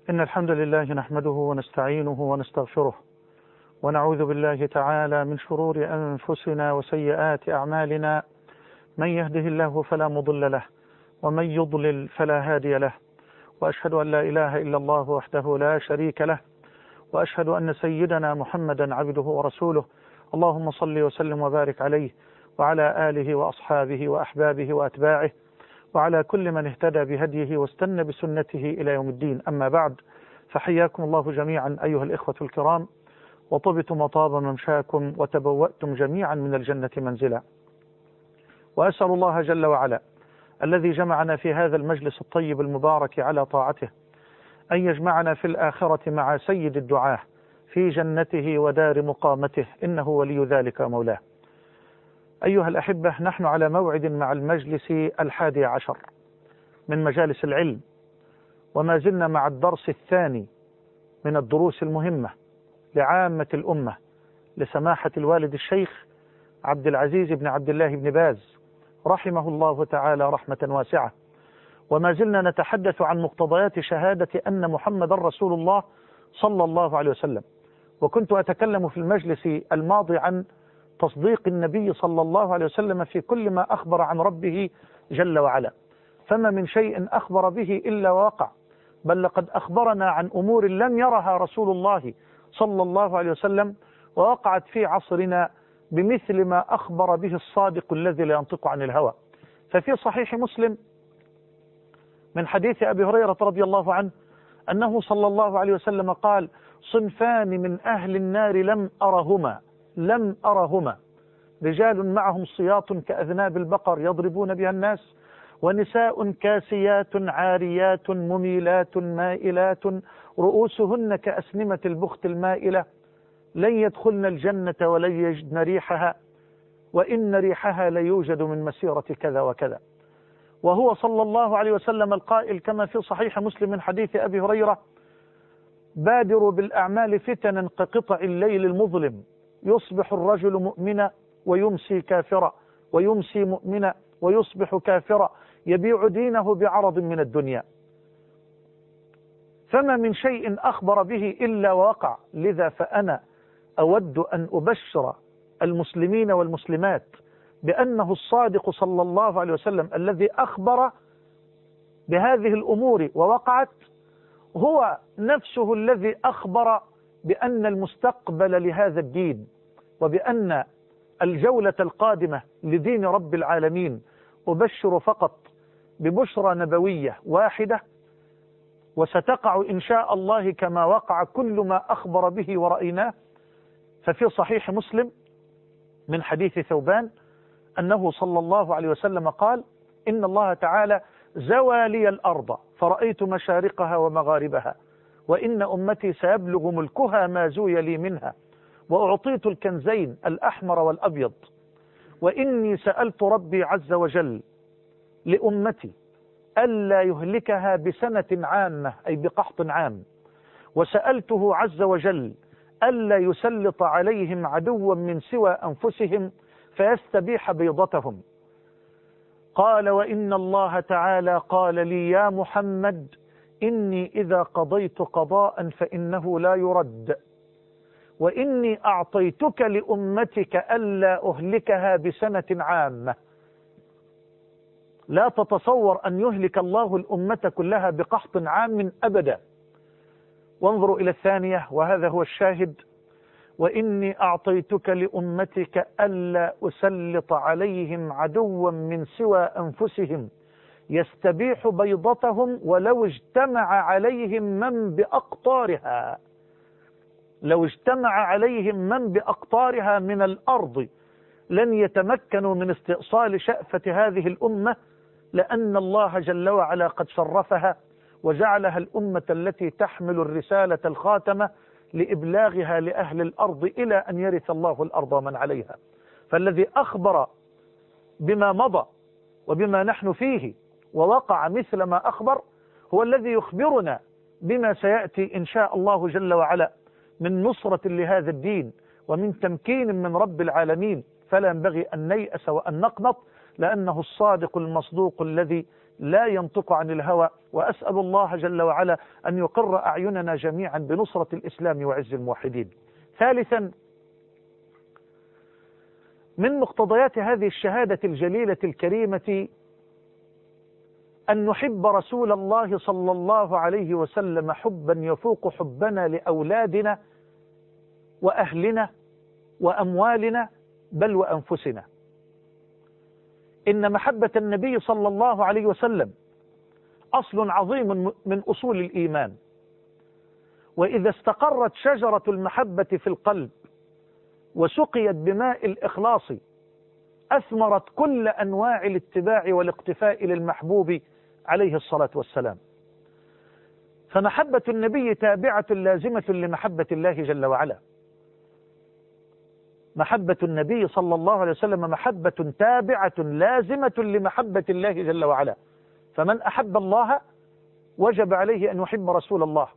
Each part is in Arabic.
إن الحمد لله نحمده ونستعينه ونستغفره ونعوذ بالله تعالى من شرور أنفسنا وسيئات أعمالنا. من يهده الله فلا مضل له ومن يضلل فلا هادي له، وأشهد أن لا إله إلا الله وحده لا شريك له، وأشهد أن سيدنا محمدا عبده ورسوله. اللهم صل وسلم وبارك عليه وعلى آله وأصحابه وأحبابه وأتباعه وعلى كل من اهتدى بهديه واستنى بسنته إلى يوم الدين. أما بعد، فحياكم الله جميعا أيها الإخوة الكرام، وطبتم وطاب ممشاكم وتبوأتم جميعا من الجنة منزلا. وأسأل الله جل وعلا الذي جمعنا في هذا المجلس الطيب المبارك على طاعته أن يجمعنا في الآخرة مع سيد الدعاة في جنته ودار مقامته، إنه ولي ذلك مولاه. أيها الأحبة، نحن على موعد مع المجلس 11 من مجالس العلم، وما زلنا مع الدرس الثاني من الدروس المهمة لعامة الأمة لسماحة الوالد الشيخ عبد العزيز بن عبد الله بن باز رحمه الله تعالى رحمة واسعة. وما زلنا نتحدث عن مقتضيات شهادة أن محمد رسول الله صلى الله عليه وسلم، وكنت أتكلم في المجلس الماضي عن تصديق النبي صلى الله عليه وسلم في كل ما أخبر عن ربه جل وعلا، فما من شيء أخبر به إلا وقع، بل لقد أخبرنا عن أمور لم يرها رسول الله صلى الله عليه وسلم ووقعت في عصرنا بمثل ما أخبر به الصادق الذي لا ينطق عن الهوى. ففي صحيح مسلم من حديث أبي هريرة رضي الله عنه أنه صلى الله عليه وسلم قال: صنفان من أهل النار لم أرهما رجال معهم صياط كأذناب البقر يضربون بها الناس، ونساء كاسيات عاريات مميلات مائلات رؤوسهن كأسنمة البخت المائلة، لن يدخلن الجنة ولن يجدن ريحها، وإن ريحها ليوجد من مسيرة كذا وكذا. وهو صلى الله عليه وسلم القائل كما في صحيح مسلم من حديث أبي هريرة: بادروا بالأعمال فتنا كقطع الليل المظلم، يصبح الرجل مؤمنا ويمسي كافرا، ويمسي مؤمنا ويصبح كافرا، يبيع دينه بعرض من الدنيا. فما من شيء أخبر به إلا وقع. لذا فأنا أود أن أبشر المسلمين والمسلمات بأنه الصادق صلى الله عليه وسلم الذي أخبر بهذه الأمور ووقعت هو نفسه الذي أخبر بأن المستقبل لهذا الدين، وبأن الجولة القادمة لدين رب العالمين أبشر فقط ببشرى نبوية واحدة، وستقع إن شاء الله كما وقع كل ما أخبر به ورأيناه. ففي صحيح مسلم من حديث ثوبان أنه صلى الله عليه وسلم قال: إن الله تعالى زوى لي الأرض فرأيت مشارقها ومغاربها، وإن أمتي سيبلغ ملكها ما زوي لي منها، وأعطيت الكنزين الأحمر والأبيض، وإني سألت ربي عز وجل لأمتي ألا يهلكها بسنة عامة أي بقحط عام، وسألته عز وجل ألا يسلط عليهم عدوا من سوى أنفسهم فيستبيح بيضتهم. قال: وإن الله تعالى قال لي يا محمد إني إذا قضيت قضاء فإنه لا يرد، وإني أعطيتك لأمتك ألا أهلكها بسنة عامة. لا تتصور أن يهلك الله الأمة كلها بقحط عام أبدا. وانظروا إلى الثانية، وهذا هو الشاهد: وإني أعطيتك لأمتك ألا أسلط عليهم عدوا من سوى أنفسهم يستبيح بيضتهم ولو اجتمع عليهم من بأقطارها. لو اجتمع عليهم من بأقطارها من الأرض لن يتمكنوا من استئصال شأفة هذه الأمة، لأن الله جل وعلا قد شرفها وجعلها الأمة التي تحمل الرسالة الخاتمة لإبلاغها لأهل الأرض إلى أن يرث الله الأرض ومن عليها. فالذي أخبر بما مضى وبما نحن فيه ووقع مثل ما أخبر هو الذي يخبرنا بما سيأتي إن شاء الله جل وعلا من نصرة لهذا الدين ومن تمكين من رب العالمين. فلا ينبغي أن نيأس وأن نقنط، لأنه الصادق المصدوق الذي لا ينطق عن الهوى، وأسأل الله جل وعلا أن يقر أعيننا جميعا بنصرة الإسلام وعز الموحدين. ثالثا، من مقتضيات هذه الشهادة الجليلة الكريمة أن نحب رسول الله صلى الله عليه وسلم حبا يفوق حبنا لأولادنا وأهلنا وأموالنا بل وأنفسنا. إن محبة النبي صلى الله عليه وسلم أصل عظيم من أصول الإيمان، وإذا استقرت شجرة المحبة في القلب وسقيت بماء الإخلاص أثمرت كل أنواع الاتباع والاقتفاء للمحبوب عليه الصلاة والسلام. فمحبة النبي تابعة لازمة لمحبة الله جل وعلا. محبة النبي صلى الله عليه وسلم محبة تابعة لازمة لمحبة الله جل وعلا. فمن أحب الله وجب عليه أن يحب رسول الله،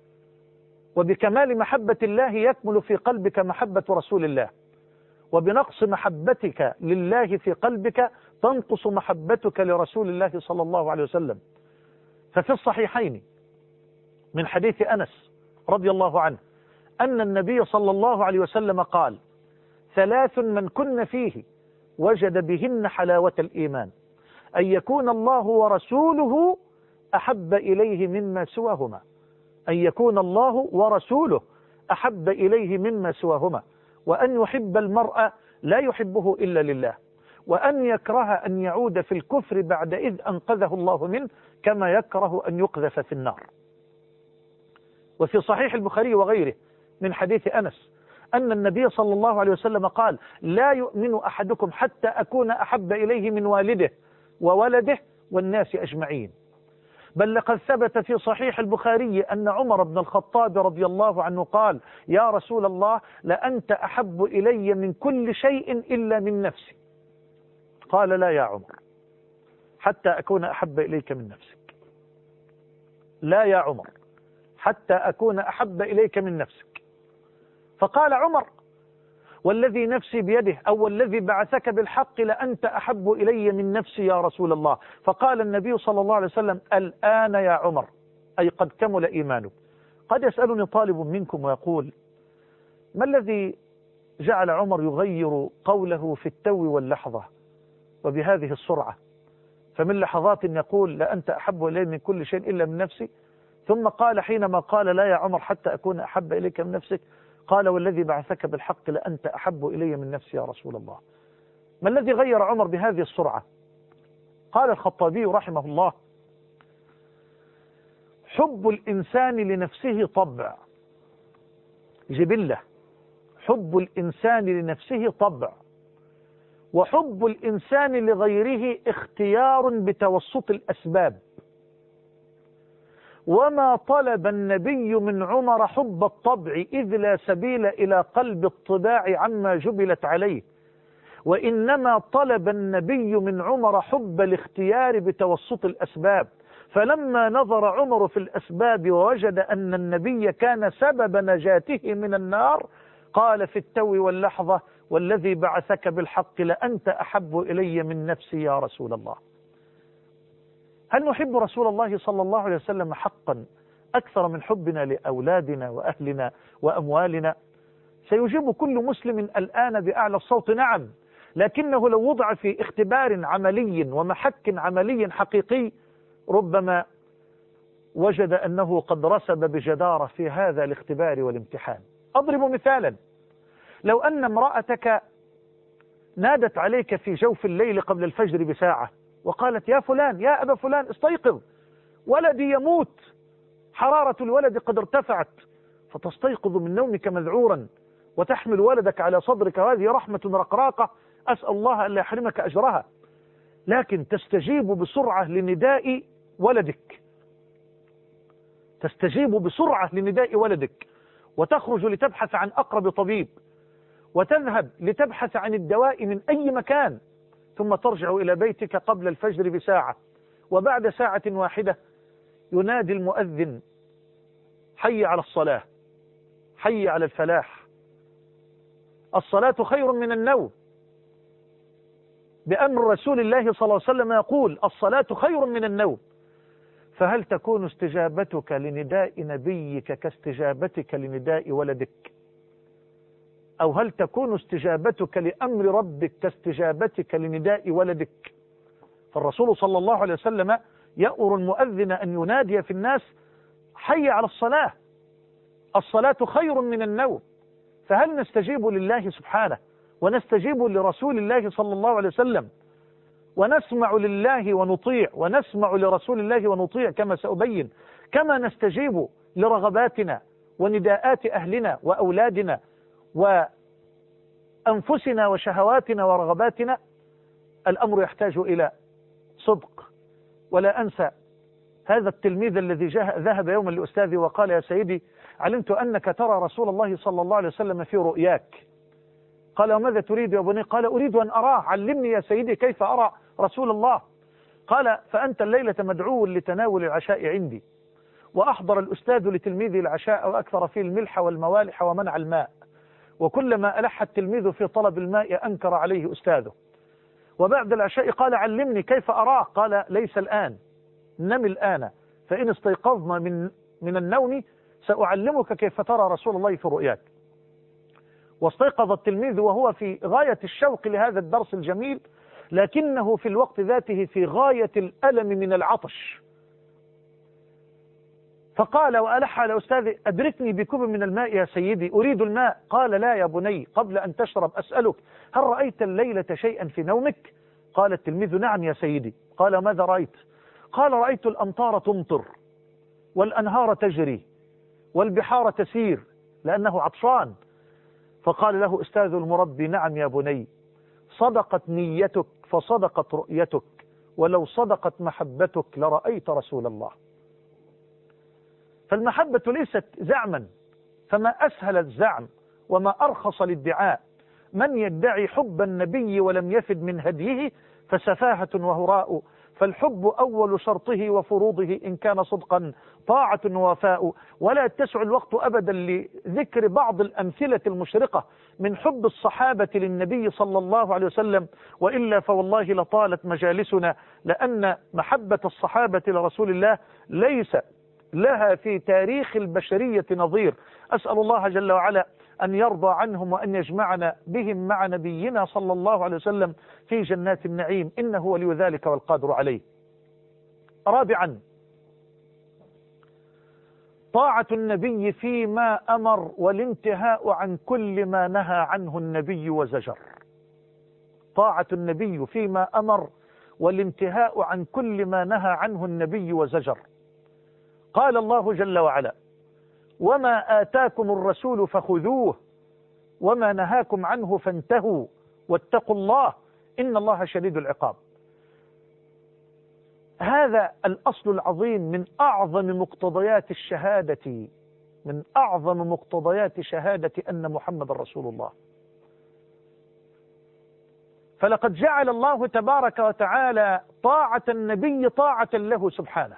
وبكمال محبة الله يكمل في قلبك محبة رسول الله، وبنقص محبتك لله في قلبك تنقص محبتك لرسول الله صلى الله عليه وسلم. ففي الصحيحين من حديث أنس رضي الله عنه أن النبي صلى الله عليه وسلم قال: 3 من كن فيه وجد بهن حلاوة الإيمان: أن يكون الله ورسوله أحب إليه مما سواهما، أن يكون الله ورسوله أحب إليه مما سواهما، وأن يحب المرء لا يحبه إلا لله، وأن يكره أن يعود في الكفر بعد إذ أنقذه الله منه كما يكره أن يقذف في النار. وفي صحيح البخاري وغيره من حديث أنس أن النبي صلى الله عليه وسلم قال: لا يؤمن أحدكم حتى أكون أحب إليه من والده وولده والناس أجمعين. بل لقد ثبت في صحيح البخاري أن عمر بن الخطاب رضي الله عنه قال: يا رسول الله، لأنت أحب إلي من كل شيء إلا من نفسي. قال: لا يا عمر، حتى أكون أحب إليك من نفسك. لا يا عمر، حتى أكون أحب إليك من نفسك. فقال عمر: والذي نفسي بيده، أو الذي بعثك بالحق، لأنت أحب إلي من نفسي يا رسول الله. فقال النبي صلى الله عليه وسلم: الآن يا عمر، أي قد كمل إيمانك. قد يسألني طالب منكم ويقول: ما الذي جعل عمر يغير قوله في التو واللحظة وبهذه السرعة؟ فمن لحظات يقول: لأنت أحب إلي من كل شيء إلا من نفسي، ثم قال حينما قال: لا يا عمر، حتى أكون أحب إليك من نفسك، قال: والذي بعثك بالحق لأنت أحب إلي من نفسي يا رسول الله. ما الذي غير عمر بهذه السرعة؟ قال الخطابي رحمه الله: حب الإنسان لنفسه طبع، جبلة. حب الإنسان لنفسه طبع، وحب الإنسان لغيره اختيار بتوسط الأسباب. وما طلب النبي من عمر حب الطبع، إذ لا سبيل إلى قلب الطباع عما جبلت عليه، وإنما طلب النبي من عمر حب الاختيار بتوسط الأسباب. فلما نظر عمر في الأسباب ووجد أن النبي كان سبب نجاته من النار، قال في التو واللحظة: والذي بعثك بالحق لأنت أحب إلي من نفسي يا رسول الله. هل نحب رسول الله صلى الله عليه وسلم حقا أكثر من حبنا لأولادنا وأهلنا وأموالنا؟ سيجيب كل مسلم الآن بأعلى الصوت: نعم. لكنه لو وضع في اختبار عملي ومحك عملي حقيقي ربما وجد أنه قد رسب بجدارة في هذا الاختبار والامتحان. أضرب مثالا: لو أن امرأتك نادت عليك في جوف الليل قبل الفجر بساعة وقالت: يا فلان، يا أبا فلان، استيقظ، ولدي يموت، حرارة الولد قد ارتفعت، فتستيقظ من نومك مذعورا وتحمل ولدك على صدرك، وهذه رحمة رقراقة أسأل الله أن لا يحرمك أجرها، لكن تستجيب بسرعة لنداء ولدك، تستجيب بسرعة لنداء ولدك، وتخرج لتبحث عن أقرب طبيب، وتذهب لتبحث عن الدواء من أي مكان، ثم ترجع إلى بيتك قبل الفجر بساعة، وبعد ساعة واحدة ينادي المؤذن: حي على الصلاة، حي على الفلاح، الصلاة خير من النوم. بأمر رسول الله صلى الله عليه وسلم يقول الصلاة خير من النوم، فهل تكون استجابتك لنداء نبيك كاستجابتك لنداء ولدك؟ أو هل تكون استجابتك لأمر ربك كاستجابتك لنداء ولدك؟ فالرسول صلى الله عليه وسلم يأمر المؤذن أن ينادي في الناس حي على الصلاة، الصلاة خير من النوم. فهل نستجيب لله سبحانه ونستجيب لرسول الله صلى الله عليه وسلم ونسمع لله ونطيع ونسمع لرسول الله ونطيع كما سأبين، كما نستجيب لرغباتنا ونداءات أهلنا وأولادنا وأنفسنا وشهواتنا ورغباتنا؟ الأمر يحتاج إلى صدق. ولا أنسى هذا التلميذ الذي ذهب يوما لأستاذي وقال يا سيدي علمت أنك ترى رسول الله صلى الله عليه وسلم في رؤياك. قال وماذا تريد يا بني؟ قال أريد أن أراه، علمني يا سيدي كيف أرى رسول الله. قال فأنت الليلة مدعو لتناول العشاء عندي. وأحضر الأستاذ لتلميذه العشاء وأكثر فيه الملح والموالح ومنع الماء، وكلما ألح التلميذ في طلب الماء أنكر عليه أستاذه. وبعد العشاء قال علمني كيف أراه. قال ليس الآن، نم الآن، فإن استيقظنا من النوم سأعلمك كيف ترى رسول الله في رؤياك. واستيقظ التلميذ وهو في غاية الشوق لهذا الدرس الجميل، لكنه في الوقت ذاته في غاية الألم من العطش، فقال وألح على أستاذي أدركني بكوب من الماء يا سيدي، أريد الماء. قال لا يا بني، قبل أن تشرب أسألك هل رأيت الليلة شيئا في نومك؟ قال التلميذ نعم يا سيدي. قال ماذا رأيت؟ قال رأيت الأمطار تمطر والأنهار تجري والبحار تسير، لأنه عطشان. فقال له أستاذ المربي نعم يا بني، صدقت نيتك فصدقت رؤيتك، ولو صدقت محبتك لرأيت رسول الله. فالمحبة ليست زعما، فما أسهل الزعم وما أرخص الادعاء. من يدعي حب النبي ولم يفد من هديه فسفاهة وهراء، فالحب أول شرطه وفروضه إن كان صدقا طاعة ووفاء. ولا يتسع الوقت أبدا لذكر بعض الأمثلة المشرقة من حب الصحابة للنبي صلى الله عليه وسلم، وإلا فوالله لطالت مجالسنا، لأن محبة الصحابة لرسول الله ليس لها في تاريخ البشرية نظير. أسأل الله جل وعلا أن يرضى عنهم وأن يجمعنا بهم مع نبينا صلى الله عليه وسلم في جنات النعيم، إنه ولي ذلك والقادر عليه. رابعا، طاعة النبي فيما أمر والانتهاء عن كل ما نهى عنه النبي وزجر. طاعة النبي فيما أمر والانتهاء عن كل ما نهى عنه النبي وزجر. قال الله جل وعلا وما آتاكم الرسول فخذوه وما نهاكم عنه فانتهوا واتقوا الله إن الله شديد العقاب. هذا الأصل العظيم من أعظم مقتضيات الشهادة، من أعظم مقتضيات شهادة أن محمد رسول الله. فلقد جعل الله تبارك وتعالى طاعة النبي طاعة له سبحانه.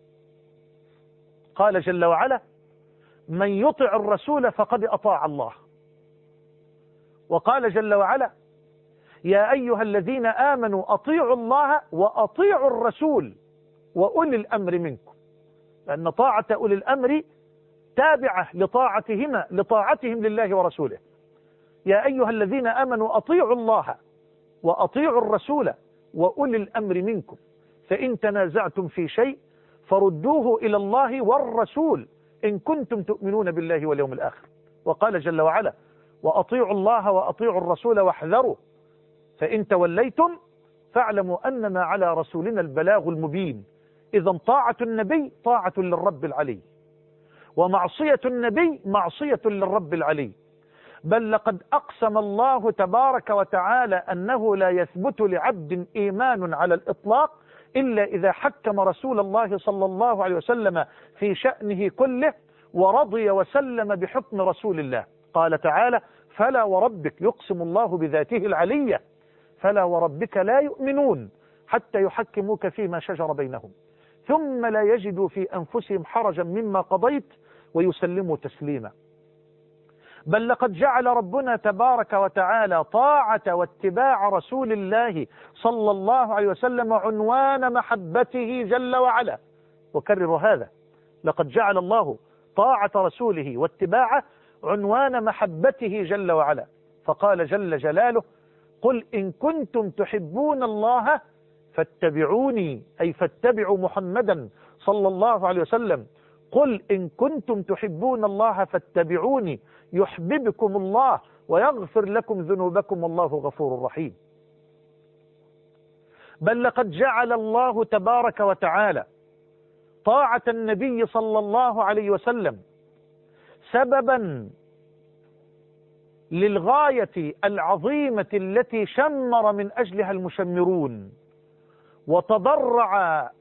قال جل وعلا من يطع الرسول فقد أطاع الله. وقال جل وعلا يا أيها الذين آمنوا أطيعوا الله وأطيعوا الرسول وأولي الأمر منكم، لأن طاعة أولي الأمر تابعة لطاعتهم لله ورسوله. يا أيها الذين آمنوا أطيعوا الله وأطيعوا الرسول وأولي الأمر منكم فإن تنازعتم في شيء فردوه إلى الله والرسول إن كنتم تؤمنون بالله واليوم الآخر. وقال جل وعلا وأطيعوا الله وأطيعوا الرسول واحذروا فإن توليتم فاعلموا أنما على رسولنا البلاغ المبين. إذن طاعة النبي طاعة للرب العلي، ومعصية النبي معصية للرب العلي. بل لقد أقسم الله تبارك وتعالى أنه لا يثبت لعبد إيمان على الإطلاق إلا إذا حكم رسول الله صلى الله عليه وسلم في شأنه كله ورضي وسلم بحكم رسول الله. قال تعالى فلا وربك، يقسم الله بذاته العلية، فلا وربك لا يؤمنون حتى يحكموك فيما شجر بينهم ثم لا يجدوا في أنفسهم حرجا مما قضيت ويسلموا تسليما. بل لقد جعل ربنا تبارك وتعالى طاعة واتباع رسول الله صلى الله عليه وسلم عنوان محبته جل وعلا. وكرر هذا: لقد جعل الله طاعة رسوله واتباعه عنوان محبته جل وعلا. فقال جل جلاله: قل إن كنتم تحبون الله فاتبعوني، أي فاتبعوا محمدا صلى الله عليه وسلم. قل إن كنتم تحبون الله فاتبعوني يحببكم الله ويغفر لكم ذنوبكم والله غفور رحيم. بل لقد جعل الله تبارك وتعالى طاعة النبي صلى الله عليه وسلم سببا للغاية العظيمة التي شمر من أجلها المشمرون وتضرع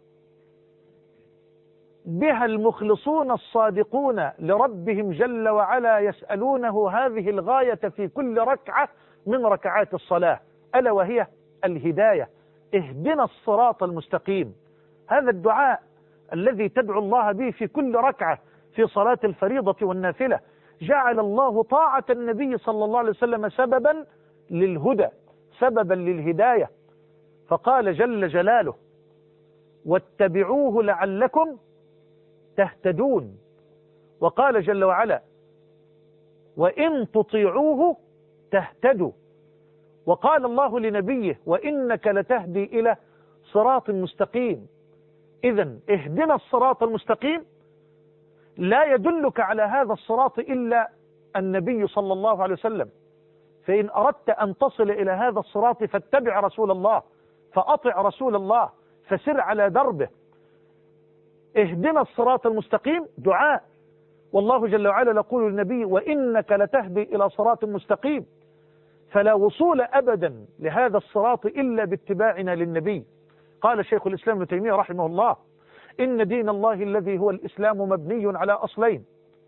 بها المخلصون الصادقون لربهم جل وعلا، يسألونه هذه الغاية في كل ركعة من ركعات الصلاة، ألا وهي الهداية. اهدنا الصراط المستقيم. هذا الدعاء الذي تدعو الله به في كل ركعة في صلاة الفريضة والنافلة. جعل الله طاعة النبي صلى الله عليه وسلم سببا للهدى، سببا للهداية. فقال جل جلاله: واتبعوه لعلكم تهتدون. وقال جل وعلا: وإن تطيعوه تهتدوا. وقال الله لنبيه: وإنك لتهدي إلى صراط مستقيم. إذن اهدنا الصراط المستقيم لا يدلك على هذا الصراط إلا النبي صلى الله عليه وسلم. فإن أردت أن تصل إلى هذا الصراط فاتبع رسول الله، فأطع رسول الله، فسر على دربه. اهدنا الصراط المستقيم دعاء، والله جل وعلا يقول للنبي: وإنك لتهدي إلى صراط مستقيم. فلا وصول أبدا لهذا الصراط إلا باتباعنا للنبي. قال شيخ الإسلام ابن تيمية رحمه الله: إن دين الله الذي هو الإسلام مبني على أصلين،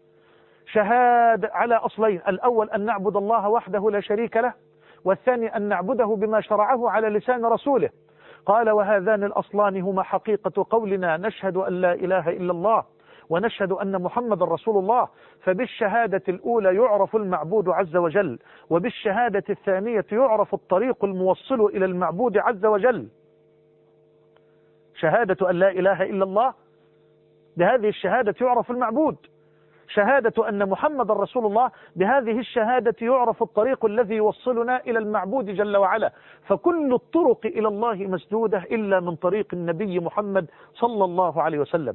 على أصلين: الأول أن نعبد الله وحده لا شريك له، والثاني أن نعبده بما شرعه على لسان رسوله. قال: وهذان الأصلان هما حقيقة قولنا نشهد أن لا إله إلا الله ونشهد أن محمد رسول الله. فبالشهادة الأولى يعرف المعبود عز وجل، وبالشهادة الثانية يعرف الطريق الموصل إلى المعبود عز وجل. شهادة أن لا إله إلا الله، بهذه الشهادة يعرف المعبود. شهادة أن محمد رسول الله، بهذه الشهادة يعرف الطريق الذي يوصلنا إلى المعبود جل وعلا. فكل الطرق إلى الله مسدودة إلا من طريق النبي محمد صلى الله عليه وسلم.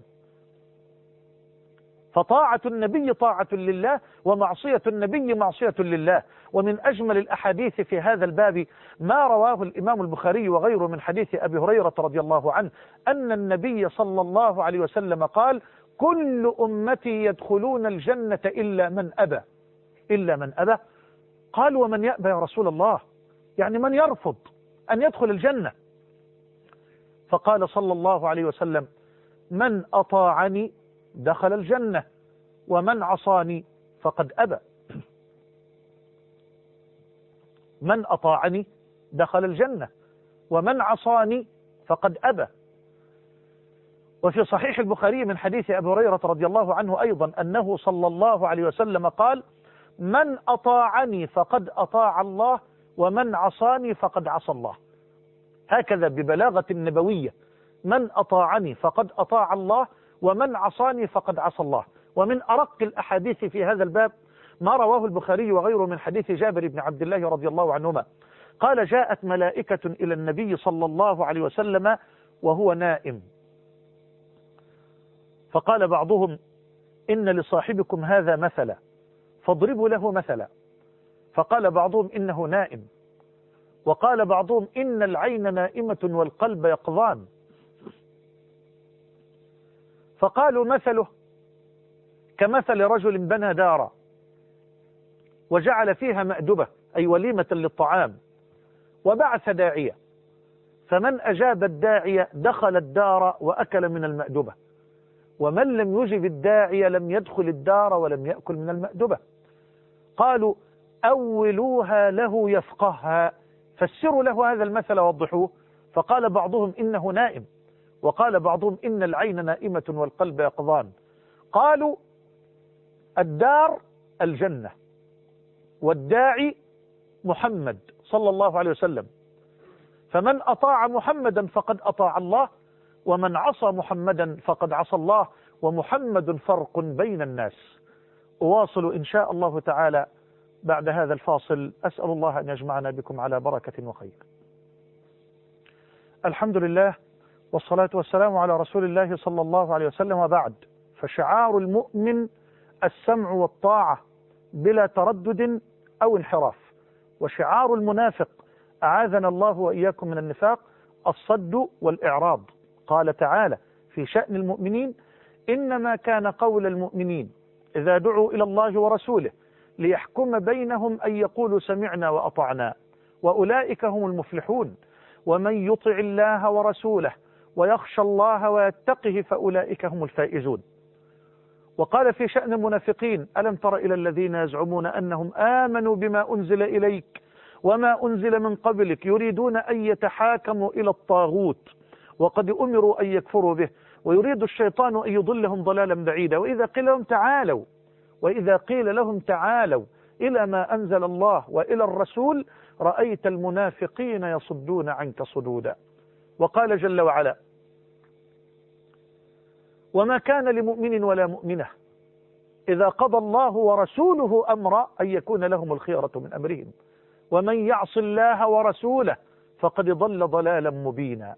فطاعة النبي طاعة لله، ومعصية النبي معصية لله. ومن أجمل الأحاديث في هذا الباب ما رواه الإمام البخاري وغيره من حديث أبي هريرة رضي الله عنه أن النبي صلى الله عليه وسلم قال: كل أمتي يدخلون الجنة إلا من أبى. إلا من أبى. قال: ومن يأبى يا رسول الله؟ يعني من يرفض أن يدخل الجنة؟ فقال صلى الله عليه وسلم: من أطاعني دخل الجنة، ومن عصاني فقد أبى. من أطاعني دخل الجنة، ومن عصاني فقد أبى. وفي صحيح البخاري من حديث أبي هريرة رضي الله عنه أيضا أنه صلى الله عليه وسلم قال: من أطاعني فقد أطاع الله، ومن عصاني فقد عصى الله. هكذا ببلاغة نبوية: من أطاعني فقد أطاع الله، ومن عصاني فقد عصى الله. ومن أرق الأحاديث في هذا الباب ما رواه البخاري وغيره من حديث جابر بن عبد الله رضي الله عنهما قال: جاءت ملائكة إلى النبي صلى الله عليه وسلم وهو نائم، فقال بعضهم: إن لصاحبكم هذا مثلا فاضربوا له مثلا. فقال بعضهم: إنه نائم. وقال بعضهم: إن العين نائمة والقلب يقظان. فقالوا: مثله كمثل رجل بنى دارا وجعل فيها مأدبة، أي وليمة للطعام، وبعث داعية، فمن أجاب الداعية دخل الدار وأكل من المأدبة، ومن لم يجب الداعية لم يدخل الدار ولم يأكل من المأدبة. قالوا: أولوها له يفقهها، فسروا له هذا المثل ووضحوه. فقال بعضهم: إنه نائم. وقال بعضهم: إن العين نائمة والقلب يقظان. قالوا: الدار الجنة، والداعي محمد صلى الله عليه وسلم، فمن أطاع محمدا فقد أطاع الله، ومن عصى محمدا فقد عصى الله، ومحمد فرق بين الناس. أواصل إن شاء الله تعالى بعد هذا الفاصل. أسأل الله أن يجمعنا بكم على بركة وخير. الحمد لله، والصلاة والسلام على رسول الله صلى الله عليه وسلم، وبعد. فشعار المؤمن السمع والطاعة بلا تردد أو انحراف، وشعار المنافق أعاذنا الله وإياكم من النفاق الصد والإعراض. قال تعالى في شأن المؤمنين: إنما كان قول المؤمنين إذا دعوا إلى الله ورسوله ليحكم بينهم أن يقولوا سمعنا وأطعنا وأولئك هم المفلحون، ومن يطع الله ورسوله ويخشى الله ويتقه فأولئك هم الفائزون. وقال في شأن المنافقين: ألم تر إلى الذين يزعمون أنهم آمنوا بما أنزل إليك وما أنزل من قبلك يريدون أن يتحاكموا إلى الطاغوت وقد أمروا أن يكفروا به ويريد الشيطان أن يضلهم ضلالا بعيدا. وإذا قيل لهم تعالوا إلى ما أنزل الله وإلى الرسول رأيت المنافقين يصدون عنك صدودا. وقال جل وعلا: وما كان لمؤمن ولا مؤمنة إذا قضى الله ورسوله أمرا أن يكون لهم الخيرة من أمرهم ومن يعص الله ورسوله فقد ضل ضلالا مبينا.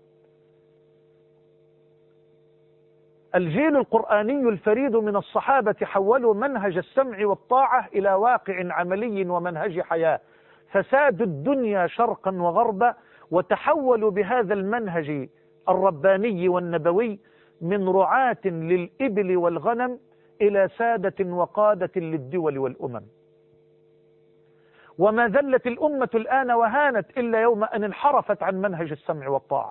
الجيل القرآني الفريد من الصحابة حولوا منهج السمع والطاعة إلى واقع عملي ومنهج حياة، فسادوا الدنيا شرقا وغربا، وتحولوا بهذا المنهج الرباني والنبوي من رعاة للإبل والغنم إلى سادة وقادة للدول والأمم. وما ذلت الأمة الآن وهانت إلا يوم أن انحرفت عن منهج السمع والطاعة.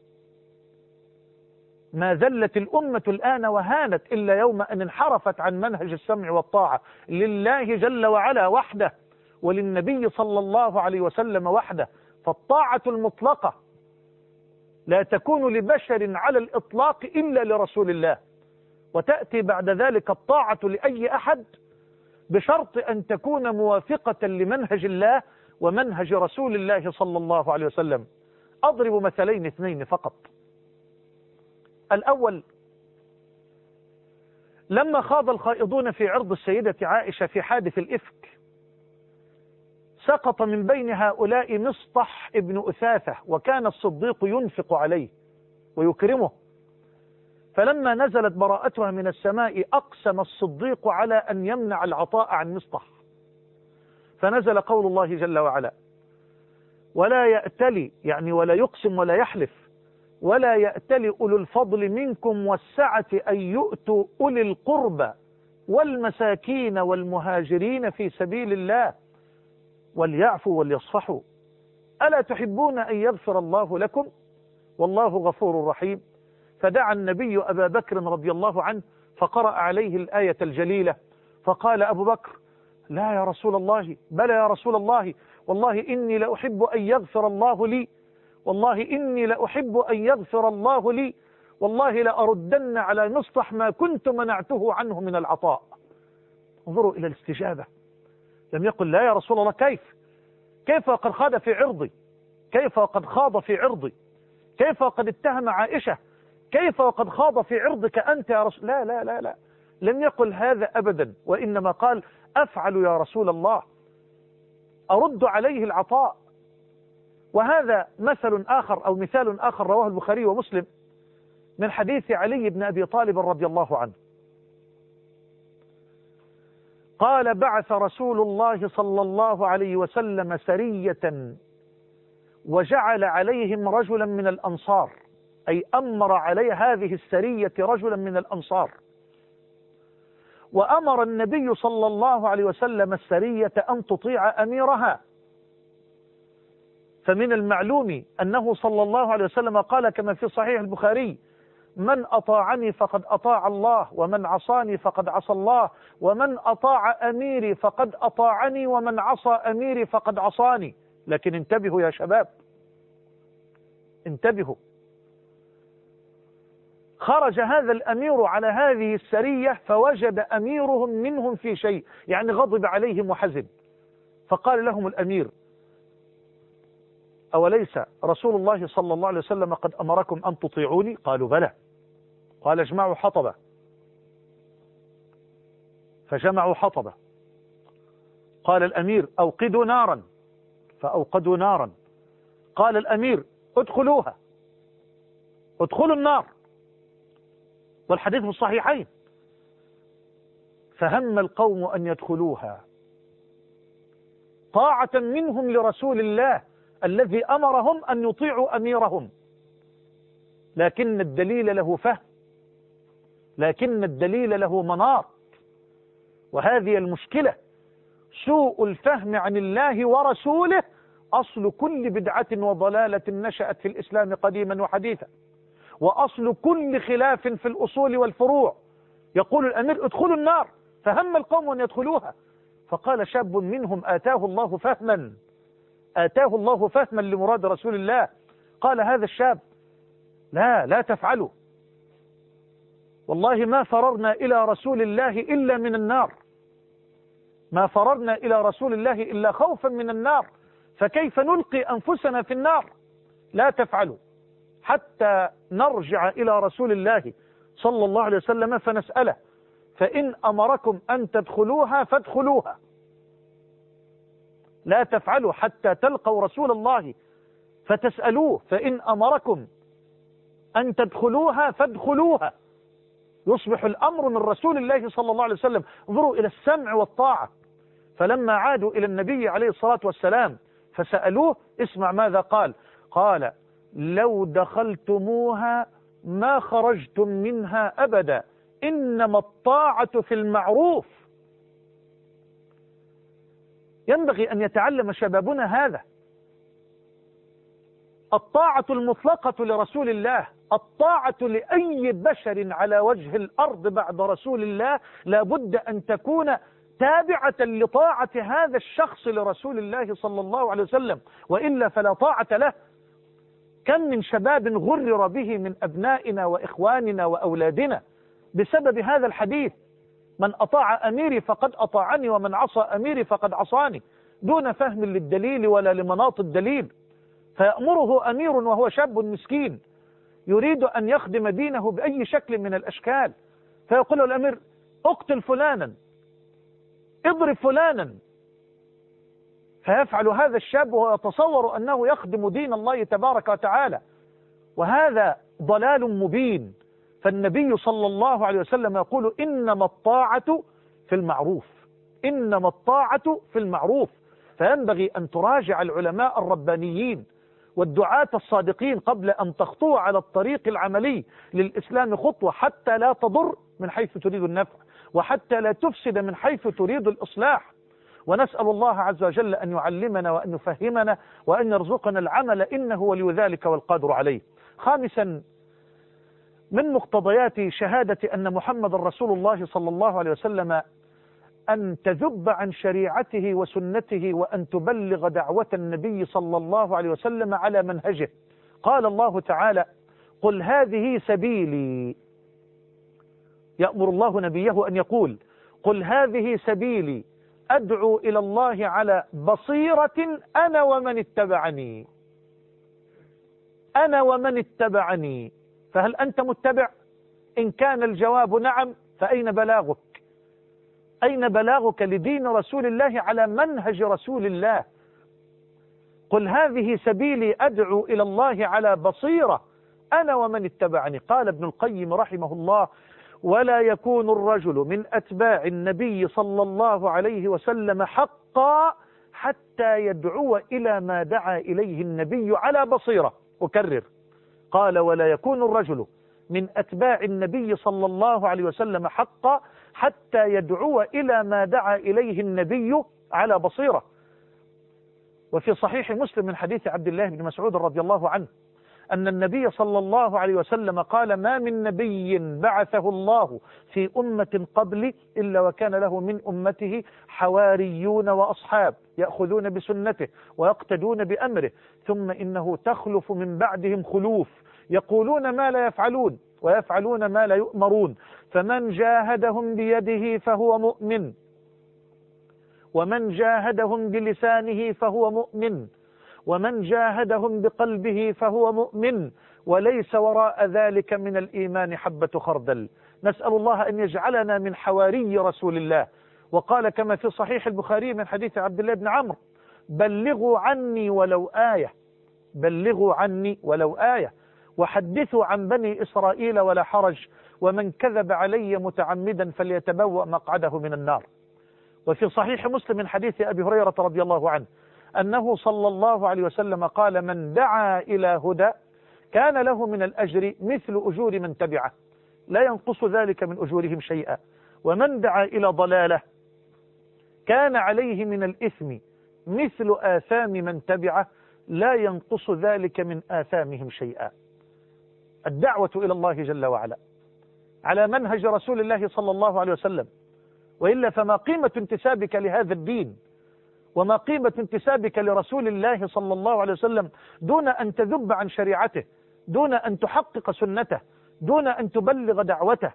ما ذلت الأمة الآن وهانت إلا يوم أن انحرفت عن منهج السمع والطاعة لله جل وعلا وحده، وللنبي صلى الله عليه وسلم وحده. فالطاعة المطلقة لا تكون لبشر على الإطلاق إلا لرسول الله، وتأتي بعد ذلك الطاعة لأي أحد بشرط أن تكون موافقة لمنهج الله ومنهج رسول الله صلى الله عليه وسلم. أضرب مثلين اثنين فقط. الأول: لما خاض الخائضون في عرض السيدة عائشة في حادث الإفك، سقط من بين هؤلاء مصطح ابن أثاثة، وكان الصديق ينفق عليه ويكرمه، فلما نزلت براءتها من السماء أقسم الصديق على أن يمنع العطاء عن مصطح، فنزل قول الله جل وعلا: ولا يأتلي، يعني ولا يقسم ولا يحلف، ولا يأتلي أولو الفضل منكم والسعة أن يؤتوا أولي القربى والمساكين والمهاجرين في سبيل الله وليعفوا وليصفحوا ألا تحبون أن يغفر الله لكم والله غفور رحيم. فدعا النبي أبا بكر رضي الله عنه فقرأ عليه الآية الجليلة، فقال أبو بكر: لا يا رسول الله، بلى يا رسول الله، والله إني لأحب أن يغفر الله لي، والله إني لأحب أن يغفر الله لي، والله لأردن على مصطح ما كنت منعته عنه من العطاء. انظروا إلى الاستجابة. لم يقل: لا يا رسول الله، كيف وقد خاض في عرضي، كيف وقد خاض في عرضي، كيف وقد اتهم عائشة، كيف وقد خاض في عرضك أنت يا رسول. لا لا لا لا، لم يقل هذا أبدا، وإنما قال: أفعل يا رسول الله، أرد عليه العطاء. وهذا مثل آخر أو مثال آخر رواه البخاري ومسلم من حديث علي بن أبي طالب رضي الله عنه قال: بعث رسول الله صلى الله عليه وسلم سرية وجعل عليهم رجلا من الأنصار، أي أمر علي هذه السرية رجلا من الأنصار، وأمر النبي صلى الله عليه وسلم السرية أن تطيع أميرها. فمن المعلوم أنه صلى الله عليه وسلم قال كما في صحيح البخاري: من أطاعني فقد أطاع الله، ومن عصاني فقد عصى الله، ومن أطاع أميري فقد أطاعني، ومن عصى أميري فقد عصاني. لكن انتبهوا يا شباب، انتبهوا. خرج هذا الأمير على هذه السرية فوجد أميرهم منهم في شيء، يعني غضب عليهم وحزن، فقال لهم الأمير: أوليس رسول الله صلى الله عليه وسلم قد أمركم أن تطيعوني؟ قالوا: بلى. قال: اجمعوا حطبة. فجمعوا حطبة. قال الأمير: أوقدوا نارا. فأوقدوا نارا. قال الأمير: ادخلوها، ادخلوا النار، والحديث في الصحيحين. فهم القوم أن يدخلوها طاعة منهم لرسول الله الذي أمرهم أن يطيعوا أميرهم، لكن الدليل له فهم، لكن الدليل له مناط، وهذه المشكلة: سوء الفهم عن الله ورسوله أصل كل بدعة وضلالة نشأت في الإسلام قديما وحديثا، وأصل كل خلاف في الأصول والفروع. يقول الأمير: ادخلوا النار، فهم القوم أن يدخلوها. فقال شاب منهم: آتاه الله فهما، آتاه الله فهما لمراد رسول الله. قال هذا الشاب: لا تفعلوا، والله ما فررنا إلى رسول الله إلا من النار، ما فررنا إلى رسول الله إلا خوفا من النار، فكيف نلقي أنفسنا في النار؟ لا تفعلوا حتى نرجع إلى رسول الله صلى الله عليه وسلم فنسأله، فإن أمركم أن تدخلوها فادخلوها. لا تفعلوا حتى تلقوا رسول الله فتسألوه، فإن أمركم أن تدخلوها فادخلوها. يصبح الأمر من رسول الله صلى الله عليه وسلم. انظروا إلى السمع والطاعة. فلما عادوا إلى النبي عليه الصلاة والسلام فسألوه، اسمع ماذا قال: قال: لو دخلتموها ما خرجتم منها أبدا، إنما الطاعة في المعروف. ينبغي أن يتعلم شبابنا هذا. الطاعة المطلقة لرسول الله، الطاعة لأي بشر على وجه الأرض بعد رسول الله، لابد أن تكون تابعة لطاعة هذا الشخص لرسول الله صلى الله عليه وسلم، وإلا فلا طاعة له. كم من شباب غرر به من أبنائنا وإخواننا وأولادنا بسبب هذا الحديث: من أطاع أميري فقد أطاعني، ومن عصى أميري فقد عصاني، دون فهم للدليل ولا لمناط الدليل. فيأمره أمير وهو شاب مسكين يريد أن يخدم دينه بأي شكل من الأشكال، فيقول له الأمير: اقتل فلانا، اضرب فلانا. فيفعل هذا الشاب وهو يتصور أنه يخدم دين الله تبارك وتعالى، وهذا ضلال مبين. فالنبي صلى الله عليه وسلم يقول: إنما الطاعة في المعروف، إنما الطاعة في المعروف. فينبغي أن تراجع العلماء الربانيين والدعاة الصادقين قبل أن تخطو على الطريق العملي للإسلام خطوة، حتى لا تضر من حيث تريد النفع، وحتى لا تفسد من حيث تريد الإصلاح. ونسأل الله عز وجل أن يعلمنا وأن يفهمنا وأن يرزقنا العمل، إنه ولي ذلك والقادر عليه. خامسا، من مقتضيات شهادة أن محمد رسول الله صلى الله عليه وسلم أن تذب عن شريعته وسنته، وأن تبلغ دعوة النبي صلى الله عليه وسلم على منهجه. قال الله تعالى: قل هذه سبيلي. يأمر الله نبيه أن يقول: قل هذه سبيلي أدعو إلى الله على بصيرة أنا ومن اتبعني، أنا ومن اتبعني. فهل أنت متبع؟ إن كان الجواب نعم، فأين بلاغك؟ أين بلاغك لدين رسول الله على منهج رسول الله؟ قل هذه سبيلي أدعو إلى الله على بصيرة أنا ومن اتبعني. قال ابن القيم رحمه الله: ولا يكون الرجل من أتباع النبي صلى الله عليه وسلم حقا حتى يدعو إلى ما دعا إليه النبي على بصيرة. أكرر: قال: ولا يكون الرجل من أتباع النبي صلى الله عليه وسلم حقا حتى يدعو إلى ما دعا إليه النبي على بصيرة. وفي صحيح مسلم من حديث عبد الله بن مسعود رضي الله عنه أن النبي صلى الله عليه وسلم قال: ما من نبي بعثه الله في أمة قبلي إلا وكان له من أمته حواريون وأصحاب يأخذون بسنته ويقتدون بأمره، ثم إنه تخلف من بعدهم خلوف يقولون ما لا يفعلون ويفعلون ما لا يؤمرون، فمن جاهدهم بيده فهو مؤمن، ومن جاهدهم بلسانه فهو مؤمن، ومن جاهدهم بقلبه فهو مؤمن، وليس وراء ذلك من الإيمان حبة خردل. نسأل الله أن يجعلنا من حواري رسول الله. وقال كما في صحيح البخاري من حديث عبد الله بن عمرو: بلغوا عني ولو آية، بلغوا عني ولو آية، وحدثوا عن بني إسرائيل ولا حرج، ومن كذب علي متعمدا فليتبوأ مقعده من النار. وفي صحيح مسلم من حديث أبي هريرة رضي الله عنه أنه صلى الله عليه وسلم قال: من دعا إلى هدى كان له من الأجر مثل أجور من تبعه لا ينقص ذلك من أجورهم شيئا، ومن دعا إلى ضلالة كان عليه من الإثم مثل آثام من تبعه لا ينقص ذلك من آثامهم شيئا. الدعوة إلى الله جل وعلا على منهج رسول الله صلى الله عليه وسلم، وإلا فما قيمة انتسابك لهذا الدين وما قيمة انتسابك لرسول الله صلى الله عليه وسلم دون أن تذب عن شريعته، دون أن تحقق سنته، دون أن تبلغ دعوته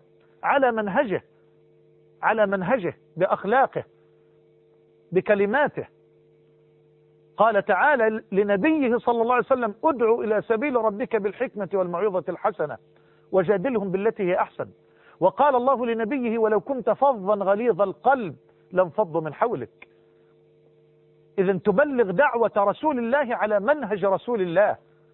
على منهجه بأخلاقه بكلماته. قال تعالى لنبيه صلى الله عليه وسلم: ادعو إلى سبيل ربك بالحكمة والموعظة الحسنة وجادلهم بالتي هي أحسن. وقال الله لنبيه: ولو كنت فظا غليظ القلب لانفضوا من حولك. إذن تبلغ دعوة رسول الله على منهج رسول الله.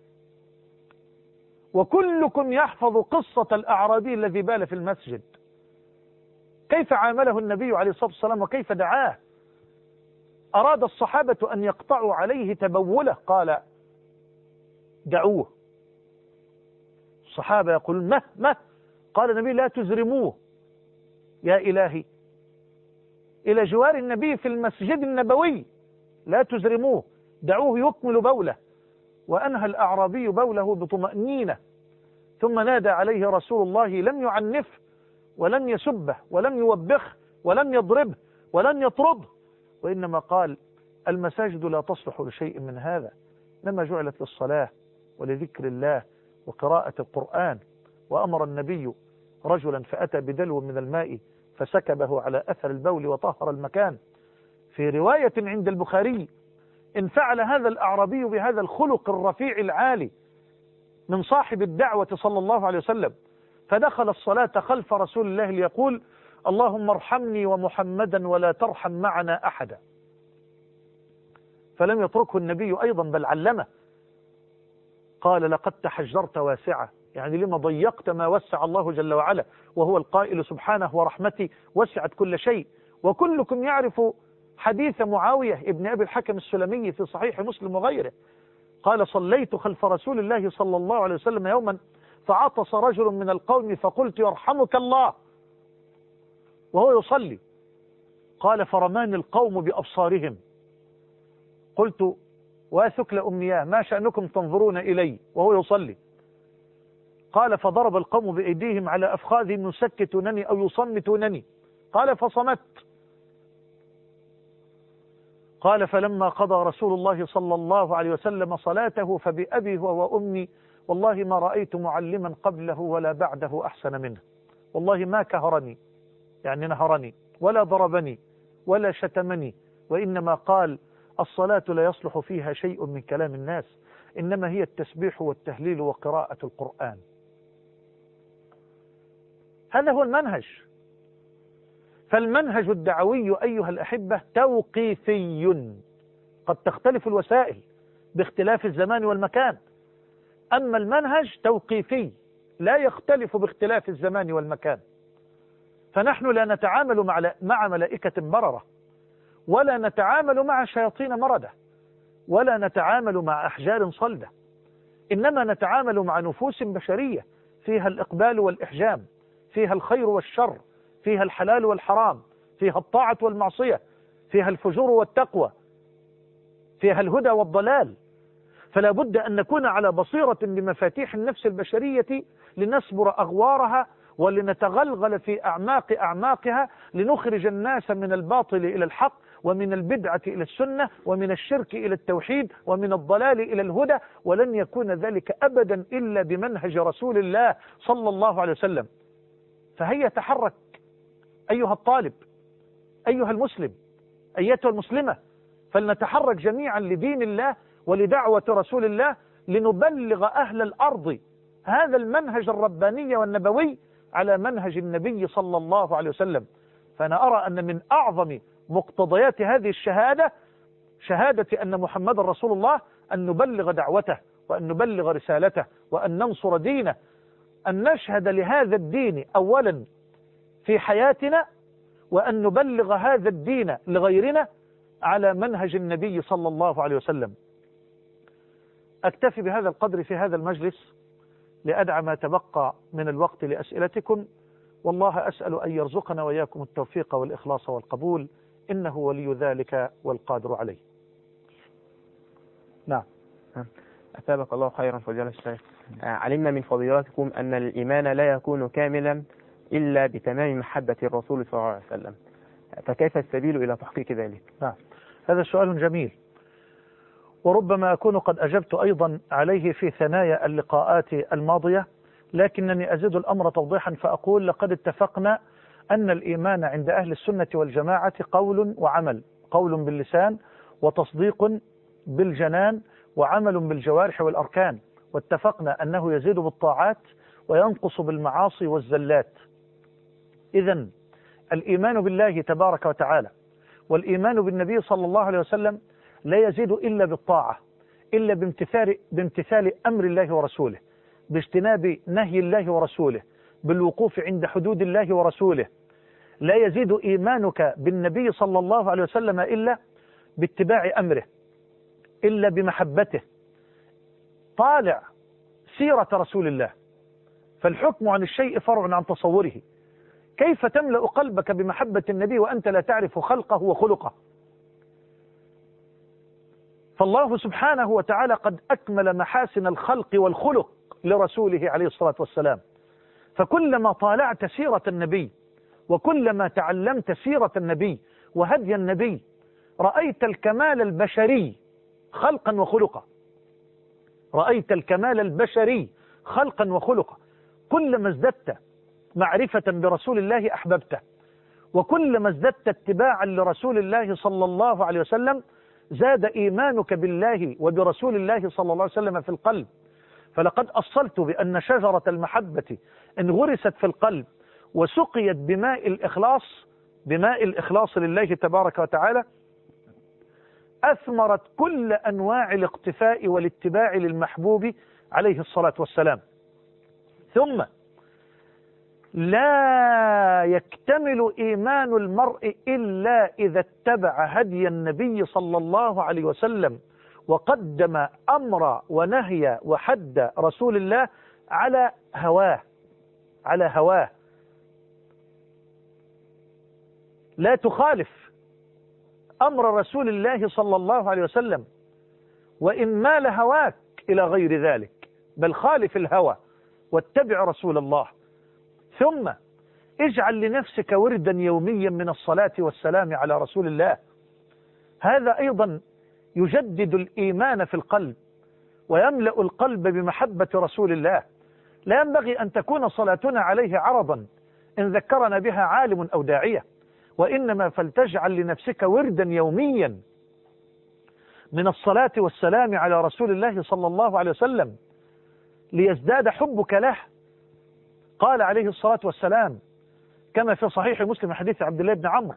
وكلكم يحفظ قصة الأعرابي الذي بال في المسجد، كيف عامله النبي عليه الصلاة والسلام وكيف دعاه. أراد الصحابة أن يقطعوا عليه تبوله، قال: دعوه. الصحابة يقولون: مه قال النبي: لا تزرموه يا إلهي، إلى جوار النبي في المسجد النبوي، لا تزرموه، دعوه يكمل بوله. وأنهى الأعرابي بوله بطمأنينة، ثم نادى عليه رسول الله، لم يعنفه ولم يسبه ولم يوبخه ولم يضربه ولم يطرده، وإنما قال: المساجد لا تصلح لشيء من هذا، إنما جعلت للصلاة ولذكر الله وقراءة القرآن. وأمر النبي رجلا فأتى بدلو من الماء فسكبه على أثر البول وطهر المكان. في رواية عند البخاري: إن فعل هذا الأعرابي بهذا الخلق الرفيع العالي من صاحب الدعوة صلى الله عليه وسلم فدخل الصلاة خلف رسول الله ليقول: اللهم ارحمني ومحمدا ولا ترحم معنا أحدا، فلم يتركه النبي أيضا بل علمه. قال: لقد تحجرت واسعة، يعني لما ضيقت ما وسع الله جل وعلا، وهو القائل سبحانه: ورحمتي وسعت كل شيء. وكلكم يعرف حديث معاوية ابن أبي الحكم السلمي في صحيح مسلم وغيره، قال: صليت خلف رسول الله صلى الله عليه وسلم يوما فعطس رجل من القوم فقلت: يرحمك الله، وهو يصلي. قال: فرماني القوم بأبصارهم، قلت: واثكل أمياه، ما شأنكم تنظرون إلي وهو يصلي؟ قال: فضرب القوم بأيديهم على أفخاذهم يسكتونني أو يصمتونني. قال: فصمت. قال: فلما قضى رسول الله صلى الله عليه وسلم صلاته فبأبي هو وأمي والله ما رأيت معلما قبله ولا بعده أحسن منه، والله ما كهرني يعني نهرني ولا ضربني ولا شتمني، وإنما قال: الصلاة لا يصلح فيها شيء من كلام الناس، إنما هي التسبيح والتهليل وقراءة القرآن. هذا هو المنهج. فالمنهج الدعوي أيها الأحبة توقيفي، قد تختلف الوسائل باختلاف الزمان والمكان، أما المنهج توقيفي لا يختلف باختلاف الزمان والمكان. فنحن لا نتعامل مع ملائكة بررة، ولا نتعامل مع شياطين مردة، ولا نتعامل مع أحجار صلدة، إنما نتعامل مع نفوس بشرية فيها الإقبال والإحجام، فيها الخير والشر، فيها الحلال والحرام، فيها الطاعة والمعصية، فيها الفجور والتقوى، فيها الهدى والضلال. فلا بد أن نكون على بصيرة بمفاتيح النفس البشرية لنسبر أغوارها ولنتغلغل في أعماقها لنخرج الناس من الباطل إلى الحق، ومن البدعة إلى السنة، ومن الشرك إلى التوحيد، ومن الضلال إلى الهدى. ولن يكون ذلك أبدا إلا بمنهج رسول الله صلى الله عليه وسلم. فهيا تحرك أيها الطالب، أيها المسلم، أيتها المسلمة، فلنتحرك جميعا لدين الله ولدعوة رسول الله لنبلغ أهل الأرض هذا المنهج الرباني والنبوي على منهج النبي صلى الله عليه وسلم. فأنا أرى أن من أعظم مقتضيات هذه الشهادة، شهادة أن محمد رسول الله، أن نبلغ دعوته وأن نبلغ رسالته وأن ننصر دينه، أن نشهد لهذا الدين أولا في حياتنا، وأن نبلغ هذا الدين لغيرنا على منهج النبي صلى الله عليه وسلم. أكتفي بهذا القدر في هذا المجلس لأدع ما تبقى من الوقت لأسئلتكم، والله أسأل أن يرزقنا وإياكم التوفيق والإخلاص والقبول، إنه ولي ذلك والقادر عليه. نعم. أثابك الله خيرا فضيلة الشيخ. علمنا من فضيلتكم أن الإيمان لا يكون كاملا إلا بتمام محبة الرسول صلى الله عليه وسلم، فكيف السبيل إلى تحقيق ذلك؟ نعم، هذا سؤال جميل، وربما أكون قد أجبت أيضا عليه في ثنايا اللقاءات الماضية، لكنني أزيد الأمر توضيحا فأقول: لقد اتفقنا أن الإيمان عند أهل السنة والجماعة قول وعمل، قول باللسان وتصديق بالجنان وعمل بالجوارح والأركان، واتفقنا أنه يزيد بالطاعات وينقص بالمعاصي والزلات. إذن الإيمان بالله تبارك وتعالى والإيمان بالنبي صلى الله عليه وسلم لا يزيد إلا بالطاعة، إلا بامتثال أمر الله ورسوله، باجتناب نهي الله ورسوله، بالوقوف عند حدود الله ورسوله. لا يزيد إيمانك بالنبي صلى الله عليه وسلم إلا باتباع أمره، إلا بمحبته. طالع سيرة رسول الله، فالحكم عن الشيء فرع عن تصوره. كيف تملأ قلبك بمحبة النبي وأنت لا تعرف خلقه وخلقه؟ فالله سبحانه وتعالى قد أكمل محاسن الخلق والخلق لرسوله عليه الصلاة والسلام، فكلما طالعت سيرة النبي وكلما تعلمت سيرة النبي وهدي النبي رأيت الكمال البشري خلقا وخلقا، رأيت الكمال البشري خلقا وخلقا. كلما ازددت معرفة برسول الله أحببته، وكلما ازددت اتباعا لرسول الله صلى الله عليه وسلم زاد إيمانك بالله وبرسول الله صلى الله عليه وسلم في القلب. فلقد أصلت بأن شجرة المحبة إن غرست في القلب وسقيت بماء الإخلاص لله تبارك وتعالى أثمرت كل أنواع الاقتفاء والاتباع للمحبوب عليه الصلاة والسلام. ثم لا يكتمل إيمان المرء إلا إذا اتبع هدي النبي صلى الله عليه وسلم وقدم أمر ونهي وحد رسول الله على هواه. لا تخالف أمر رسول الله صلى الله عليه وسلم وإن مال هواك إلى غير ذلك، بل خالف الهوى واتبع رسول الله. ثم اجعل لنفسك وردا يوميا من الصلاة والسلام على رسول الله. هذا أيضا يجدد الإيمان في القلب ويملأ القلب بمحبة رسول الله. لا ينبغي أن تكون صلاتنا عليه عرضا إن ذكرنا بها عالم أو داعية، وإنما فلتجعل لنفسك وردا يوميا من الصلاة والسلام على رسول الله صلى الله عليه وسلم ليزداد حبك له. قال عليه الصلاة والسلام كما في صحيح مسلم حديث عبد الله بن عمرو: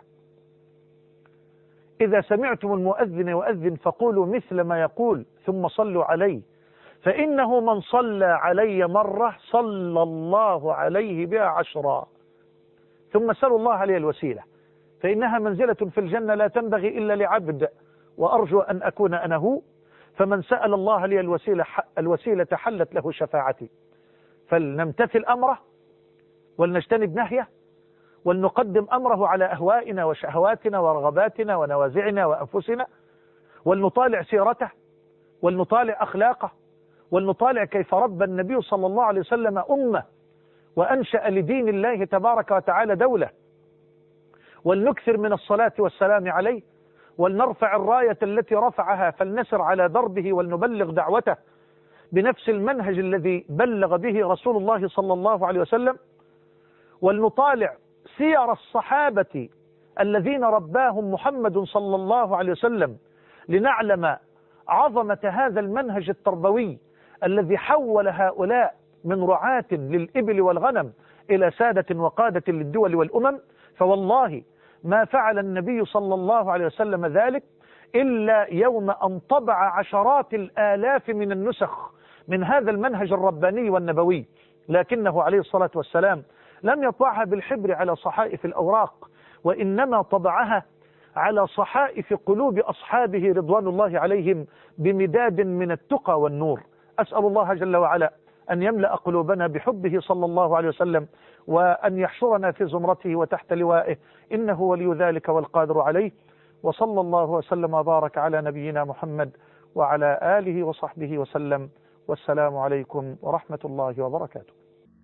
إذا سمعتم المؤذن يؤذن فقولوا مثل ما يقول ثم صلوا عليه، فإنه من صلى علي مرة صلى الله عليه بها 10. ثم سلوا الله عليه الوسيلة، فإنها منزلة في الجنة لا تنبغي إلا لعبد، وأرجو أن أكون أنا هو، فمن سأل الله لي الوسيلة حلت له شفاعتي. فلنمتثل أمره ولنجتنب نهيه، ولنقدم أمره على أهوائنا وشهواتنا ورغباتنا ونوازعنا وأنفسنا، ولنطالع سيرته ولنطالع أخلاقه، ولنطالع كيف ربى النبي صلى الله عليه وسلم أمة وأنشأ لدين الله تبارك وتعالى دولة، ولنكثر من الصلاة والسلام عليه، ولنرفع الراية التي رفعها فلنسر على دربه ولنبلغ دعوته بنفس المنهج الذي بلغ به رسول الله صلى الله عليه وسلم، ولنطالع سير الصحابة الذين رباهم محمد صلى الله عليه وسلم، لنعلم عظمة هذا المنهج التربوي الذي حول هؤلاء من رعاة للإبل والغنم إلى سادة وقادة للدول والأمم. فوالله ما فعل النبي صلى الله عليه وسلم ذلك إلا يوم أن طبع عشرات الآلاف من النسخ من هذا المنهج الرباني والنبوي، لكنه عليه الصلاة والسلام لم يطبعها بالحبر على صحائف الأوراق، وإنما طبعها على صحائف قلوب أصحابه رضوان الله عليهم بمداد من التقى والنور. أسأل الله جل وعلا أن يملأ قلوبنا بحبه صلى الله عليه وسلم، وأن يحشرنا في زمرته وتحت لوائه، إنه ولي ذلك والقادر عليه. وصلى الله وسلم وبارك على نبينا محمد وعلى آله وصحبه وسلم، والسلام عليكم ورحمة الله وبركاته.